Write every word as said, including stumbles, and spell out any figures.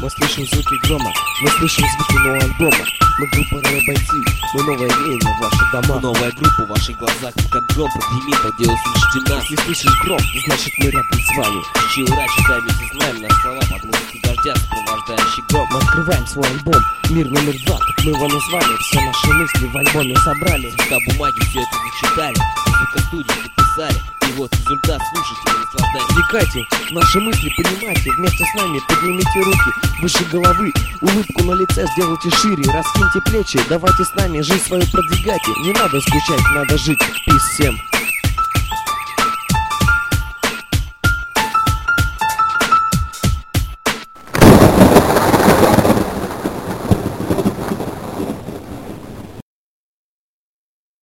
Мы слышим звуки грома, мы слышим звуки нового альбома. Мы группа новые бойцы, мы новое веяние в ваши дома. Новая группа в ваших глазах, мы как гром, подними, по делу слышите нас. Если слышишь гром, значит мы рядом с вами. Кричи ура, читай вместе с нами на слова под музыку дождя, сопровождающий гром. Мы открываем свой альбом, мир номер два, так мы его назвали. Все наши мысли в альбоме собрали. Цвета бумаги все это зачитали, звукостудии записали. И вот результат, слушайте, наслаждайтесь. Вникайте, наши мысли понимайте. Вместе с нами поднимите руки выше головы. Улыбку на лице сделайте шире, раскиньте плечи. Давайте с нами жизнь свою продвигайте. Не надо скучать, надо жить. Пиз всем.